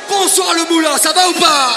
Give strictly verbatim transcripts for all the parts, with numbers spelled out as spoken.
Bonsoir le moulin, ça va ou pas?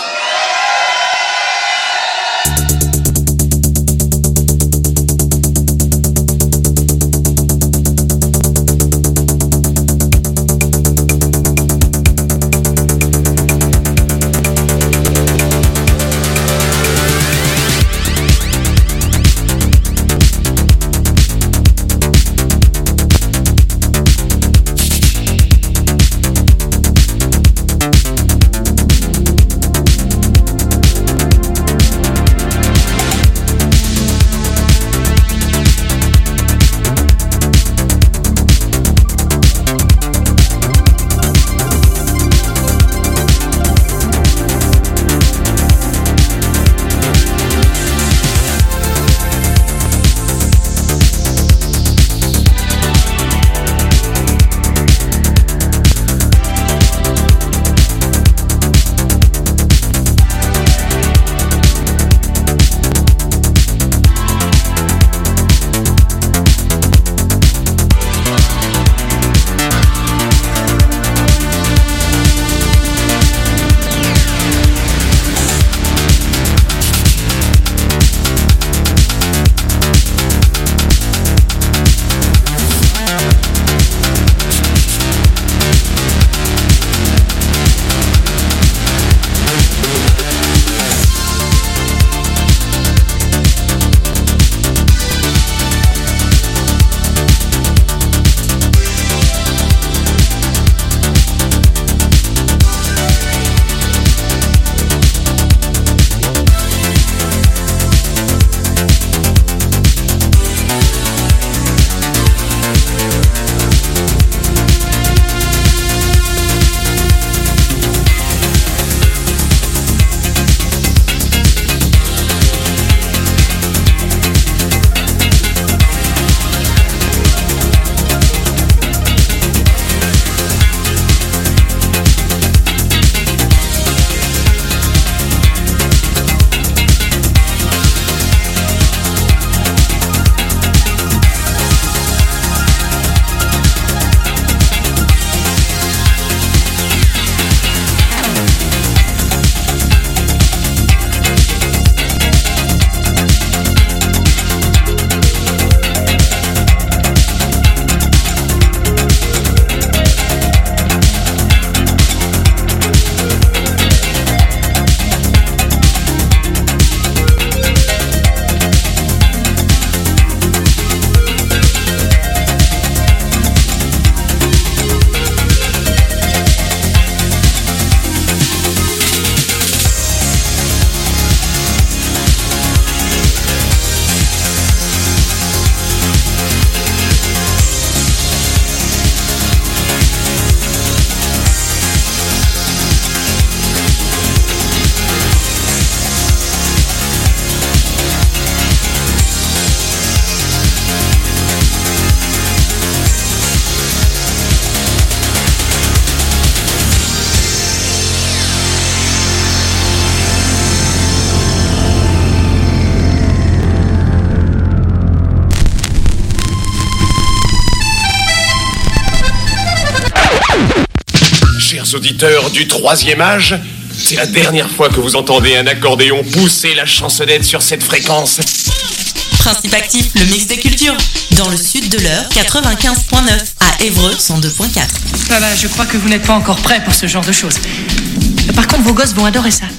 Auditeurs du troisième âge, c'est la dernière fois que vous entendez un accordéon pousser la chansonnette sur cette fréquence. Principe actif, le mix des cultures. Dans le sud de l'Eure, quatre-vingt-quinze point neuf. À Évreux, cent deux point quatre. Ah bah, je crois que vous n'êtes pas encore prêts pour ce genre de choses. Par contre, vos gosses vont adorer ça.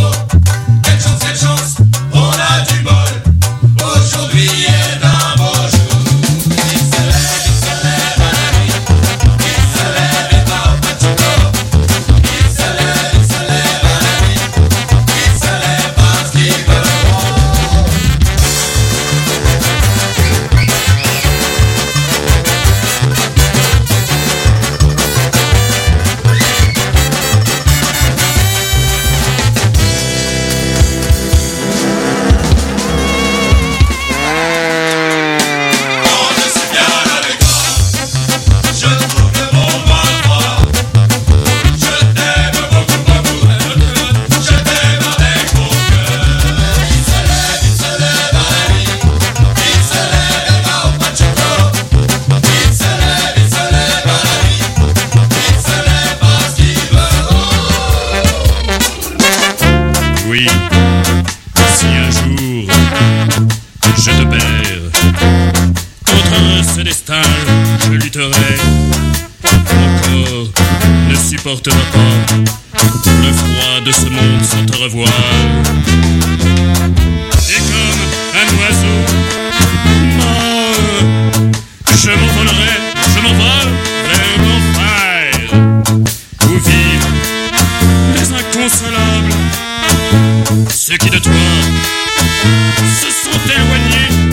Quelle chance, quelle chance, on a du bol. Aujourd'hui est un beau jour. je te perds. Contre ce destin, je lutterai. Mon corps ne supportera pas le froid de ce monde sans te revoir. Et comme un oiseau mort, je m'envolerai, je m'envole vers l'enfer, où vivent les inconsolables, ceux qui de toi se sont éloignés.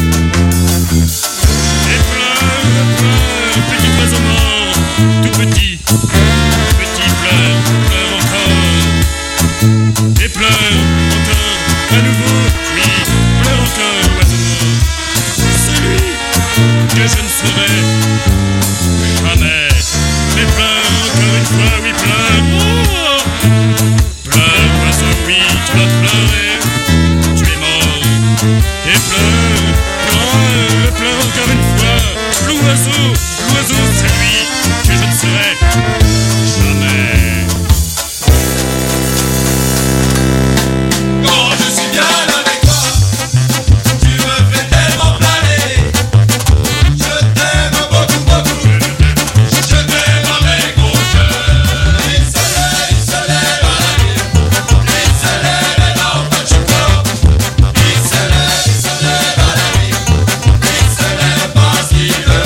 Et pleure, pleure, petit oiseau mort, tout petit, petit pleure, pleure encore. Et pleure encore, à nouveau, oui, pleure encore, oiseau mort. Celui que je ne serai jamais. Mais pleure encore une fois, oui, pleure. Oh, pleure, oiseau, oui, tu vas pleurer. Tu es mort. Et pleure, pleure, pleure encore une fois. L'oiseau, l'oiseau, c'est lui que je ne serai jamais. Quand je suis bien avec toi, tu me fais tellement planer. Je t'aime beaucoup, beaucoup. Je t'aime avec mon cœur. Il se lève, il se lève à la vie. Il se lève et non pas de chocolat. Il se lève, il se lève à la vie. Il se lève parce qu'il veut.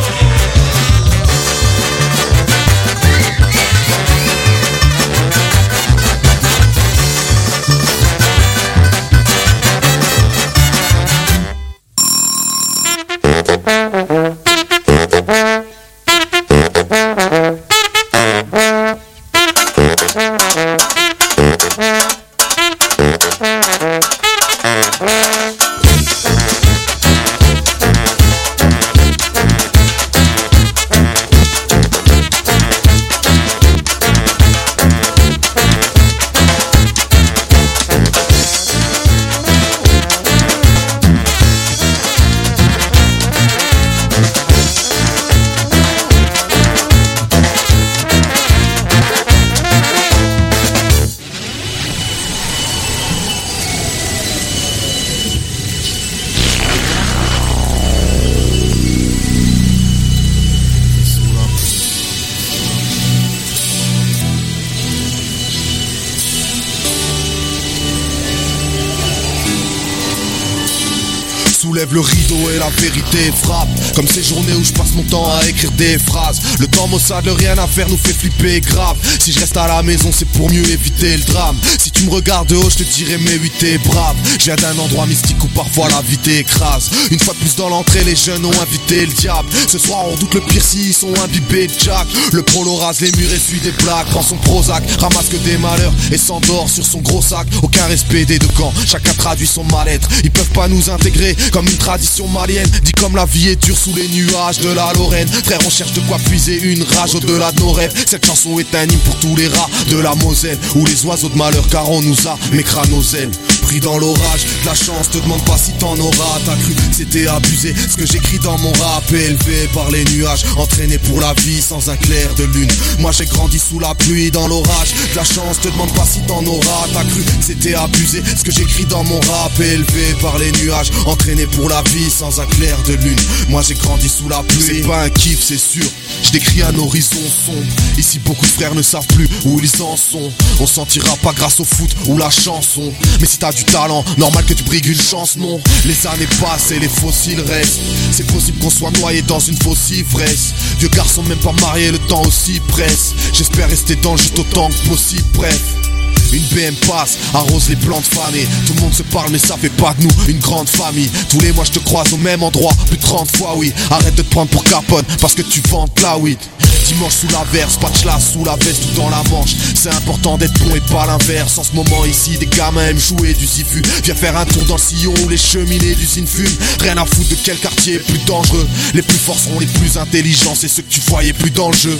Soulève le rideau et la vérité frappe. Comme ces journées où je passe mon temps à écrire des phrases. Le temps maussade, le rien à faire nous fait flipper grave. Si je reste à la maison c'est pour mieux éviter le drame. Si tu me regardes de haut je te dirai mais oui t'es brave. Je viens d'un endroit mystique où parfois la vie t'écrase. Une fois de plus dans l'entrée les jeunes ont invité le diable. Ce soir on doute le pire s'ils sont imbibés de Jack. Le prolo rase les murs et suit des plaques. Prend son Prozac, ramasse que des malheurs et s'endort sur son gros sac. Aucun respect des deux camps, chacun traduit son mal-être. Ils peuvent pas nous intégrer comme une tradition malienne. Dit comme la vie est dure sous les nuages de la Lorraine. Frère on cherche de quoi puiser une rage au-delà de nos rêves. Cette chanson est un hymne pour tous les rats de la Moselle. Ou les oiseaux de malheur car on nous a mécra nos ailes. Pris dans l'orage, la chance te demande pas si t'en auras. T'as cru que c'était abusé, ce que j'écris dans mon rap est élevé par les nuages. Entraîné pour la vie sans un clair de lune. Moi j'ai grandi sous la pluie dans l'orage. La chance te demande pas si t'en auras. T'as cru que c'était abusé, ce que j'écris dans mon rap est élevé par les nuages. Entraîné pour la vie sans un clair de lune. Moi j'ai grandi sous la pluie. C'est pas un kiff c'est sûr, je décris un horizon sombre. Ici beaucoup de frères ne savent plus où ils en sont. On sentira pas grâce au foot ou la chanson. Mais si t'as du talent, normal que tu brigues une chance, non. Les années passent et les fossiles restent. C'est possible qu'on soit noyé dans une fausse ivresse. Vieux garçon même pas marié, le temps aussi presse. J'espère rester dans le juste autant que possible, bref. Une B M passe, arrose les plantes fanées. Tout le monde se parle mais ça fait pas de nous une grande famille. Tous les mois je te croise au même endroit, plus de trente fois oui. Arrête de te prendre pour Capone parce que tu vantes la weed. Dimanche sous la verse, patch-là sous la veste ou dans la manche. C'est important d'être bon et pas l'inverse. En ce moment ici des gamins aiment jouer du zifu. Viens faire un tour dans le sillon où les cheminées d'usine fument. Rien à foutre de quel quartier est plus dangereux. Les plus forts seront les plus intelligents, c'est ceux que tu voyais plus dans le jeu.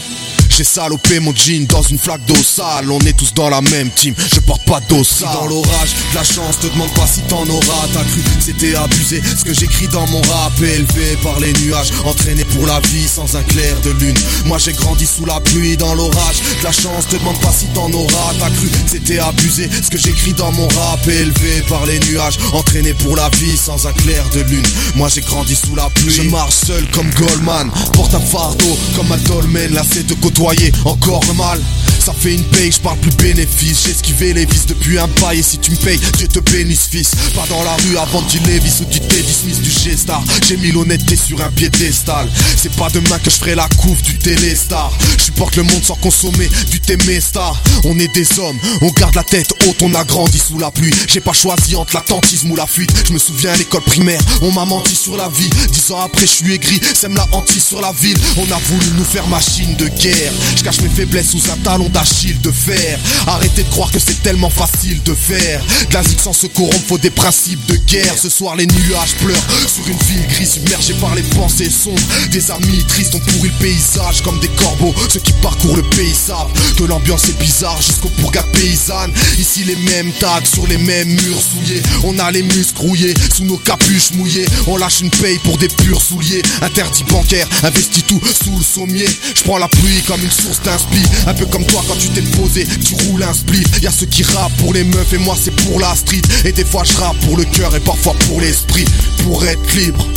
J'ai salopé mon jean dans une flaque d'eau sale. On est tous dans la même team, je porte pas d'eau sale. Dans l'orage, de la chance, te demande pas si t'en auras. T'as cru que c'était abusé, ce que j'écris dans mon rap est élevé par les nuages, entraîné pour la vie sans un clair de lune. Moi j'ai grandi sous la pluie, dans l'orage, de la chance, te demande pas si t'en auras. T'as cru que c'était abusé, ce que j'écris dans mon rap est élevé par les nuages, entraîné pour la vie sans un clair de lune. Moi j'ai grandi sous la pluie, je marche seul comme Goldman, porte un fardeau comme un dolmen, lassé de côtoyer encore mal. Ça fait une paye, je parle plus bénéfice. J'ai esquivé les vices depuis un bail. Et si tu me payes, Dieu te bénisse fils. Pas dans la rue avant du Lévis ou du Teddy Smith, du G-Star. J'ai mis l'honnêteté sur un piédestal. C'est pas demain que je ferai la couve du Téléstar. Je supporte le monde sans consommer du Téméstar. On est des hommes, on garde la tête haute. On a grandi sous la pluie. J'ai pas choisi entre l'attentisme ou la fuite. Je me souviens à l'école primaire, on m'a menti sur la vie. Dix ans après je suis aigri, sème la hantise sur la ville. On a voulu nous faire machine de guerre. Je cache mes faiblesses sous un talon d'Achille de fer. Arrêtez de croire que c'est tellement facile de faire. De la zik sans se corrompre, faut des principes de guerre. Ce soir les nuages pleurent sur une ville grise, submergée par les pensées sombres. Des amis tristes ont pourri le paysage comme des corbeaux. Ceux qui parcourent le pays savent que l'ambiance est bizarre jusqu'au bourgade paysanne. Ici les mêmes tags sur les mêmes murs souillés. On a les muscles rouillés sous nos capuches mouillées. On lâche une paye pour des purs souliers. Interdit bancaire, investis tout sous le sommier. Je prends la pluie comme une source d'inspi. Un peu comme toi quand tu t'es posé, tu roules un split. Y'a ceux qui rappent pour les meufs et moi c'est pour la street. Et des fois je rappe pour le cœur et parfois pour l'esprit. Pour être libre.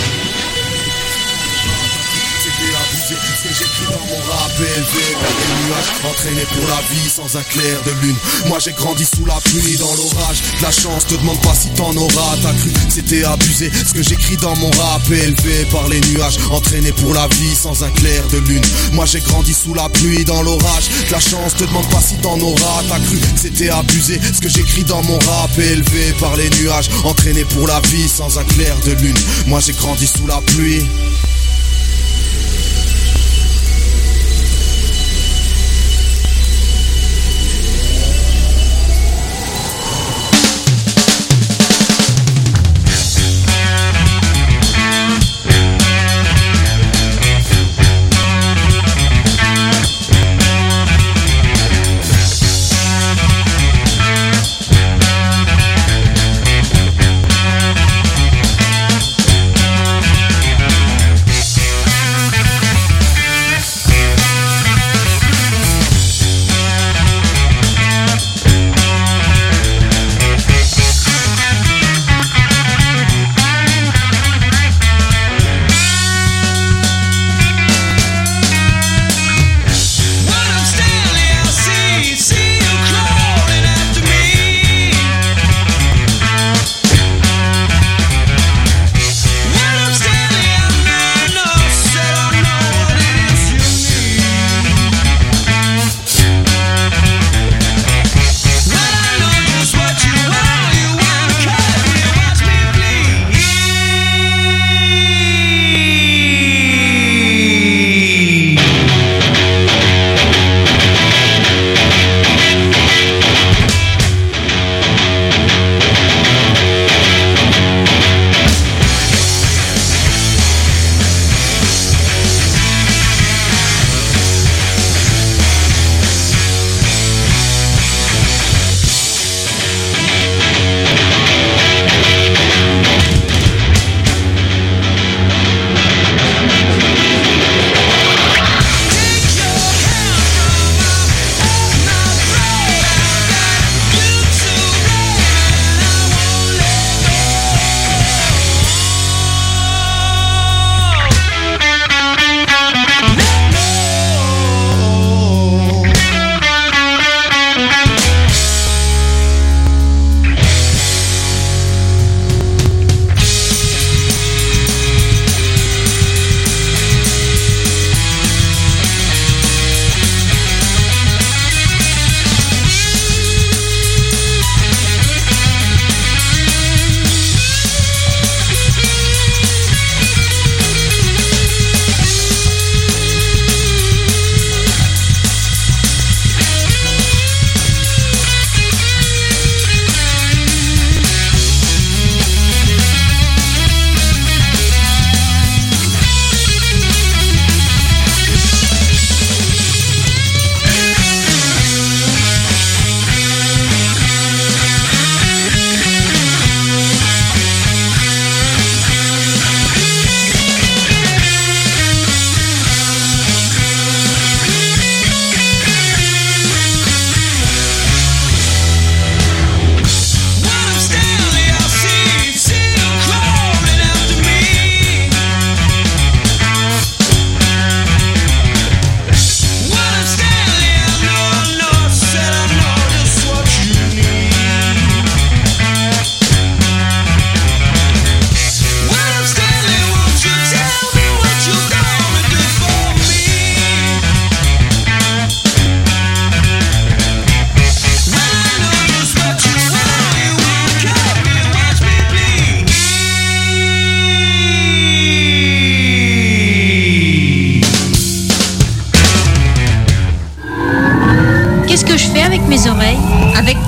Ce que j'écris dans mon rap est élevé par les nuages, entraîné pour la vie sans un clair de lune. Moi j'ai grandi sous la pluie, dans l'orage. De la chance, te demande pas si t'en auras. T'as cru que c'était abusé. Ce que j'écris dans mon rap est élevé par les nuages, entraîné pour la vie sans un clair de lune. Moi j'ai grandi sous la pluie, dans l'orage. De la chance, te demande pas si t'en auras. T'as cru que c'était abusé. Ce que j'écris dans mon rap est élevé par les nuages, entraîné pour la vie sans un clair de lune. Moi j'ai grandi sous la pluie.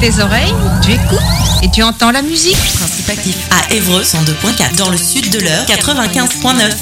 tes oreilles, tu écoutes et tu entends la musique. Principe actif à Évreux cent deux point quatre. Dans le sud de l'Eure quatre-vingt-quinze point neuf.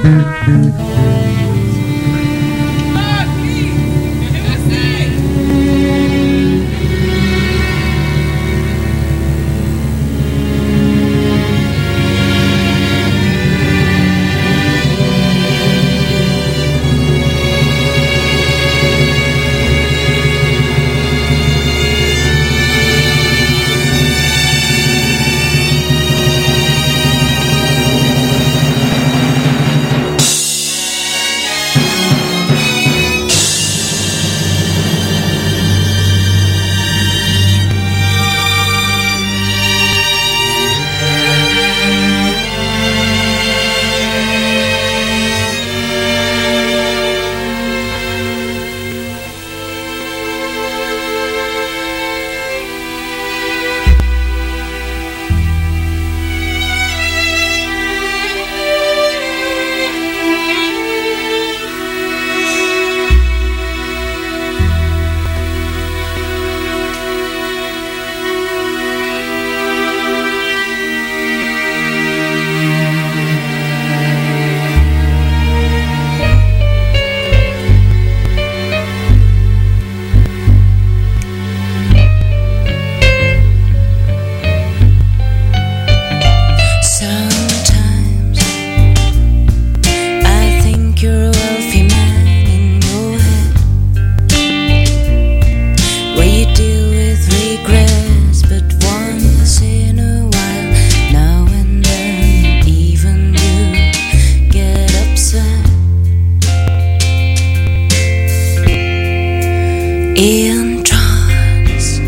in trance,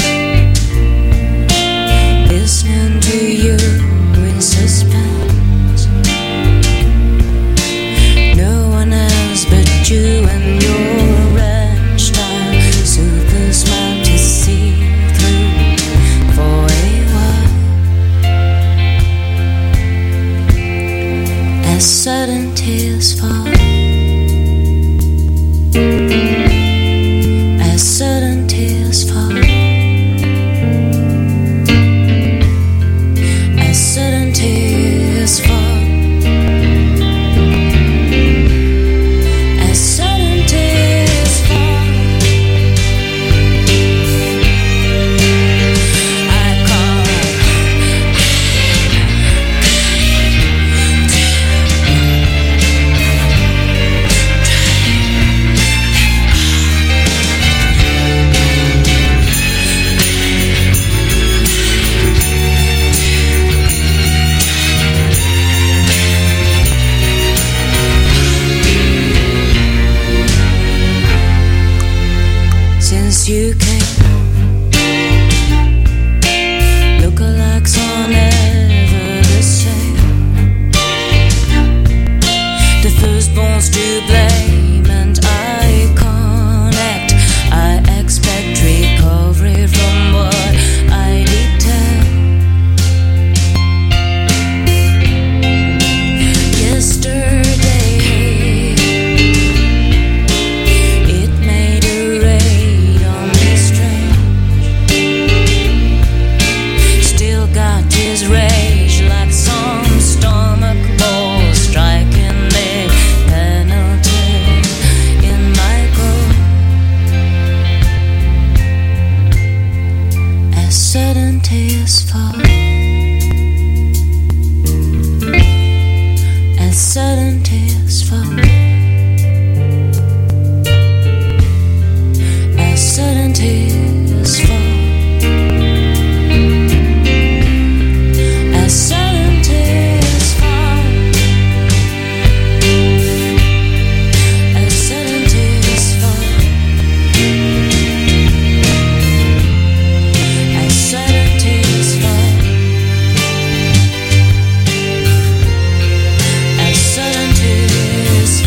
listening to you in suspense. No one else but you and your red style, super smart to see through for a while. As sudden tears fall, sudden tears fall, as sudden tears fall, as sudden tears fall. I call since you came, lookalikes are never the same. The firstborn's to blame, and I connect. I expect recovery from what I detail. Yesterday, it made a raid on me strange. Still got his rage like some stomach ball striking me penalty in my goal. As sudden tears fall, as sudden tears fall, as sudden tears fall, as sudden tears fall, as sudden tears fall, as sudden tears fall, as sudden tears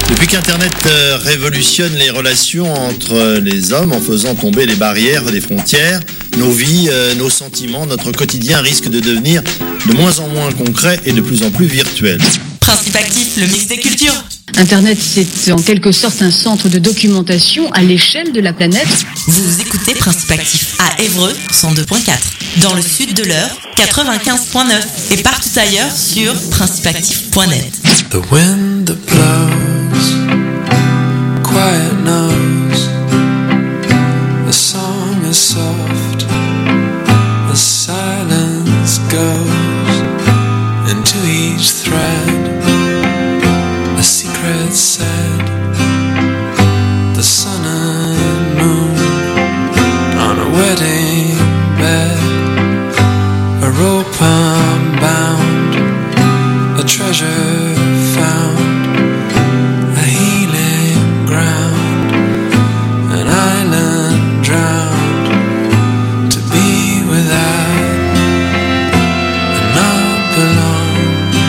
Depuis qu'Internet euh, révolutionne les relations entre les hommes en faisant tomber les barrières des frontières, nos vies, euh, nos sentiments, notre quotidien risque de devenir de moins en moins concret et de plus en plus virtuel. Principe Actif, le mix des cultures. Internet, c'est en quelque sorte un centre de documentation à l'échelle de la planète. Vous écoutez Principe Actif à Évreux, cent deux point quatre. Dans le sud de l'Eure, quatre-vingt-quinze point neuf. Et partout ailleurs sur principe actif point net. The wind that blows, quiet knows. The song is soft, the silence goes into each thread. A secret said, the sun and moon on a wedding bed, a rope unbound, a treasure found, a healing ground, an island drowned, to be without and not belong,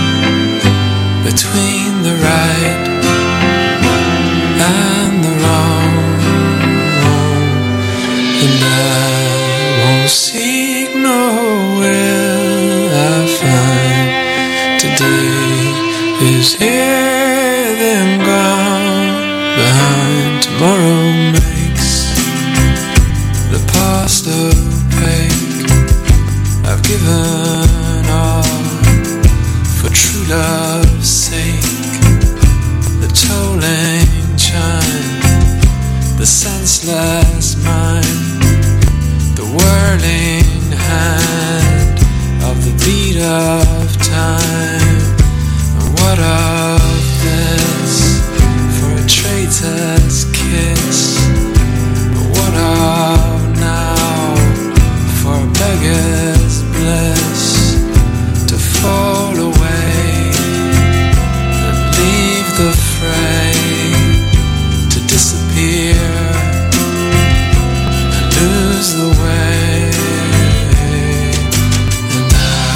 between the right and the wrong, and I won't seek no will I find. Today is here then gone behind. Tomorrow makes the past opaque. I've given all for true love's sake. The tolling chime, the senseless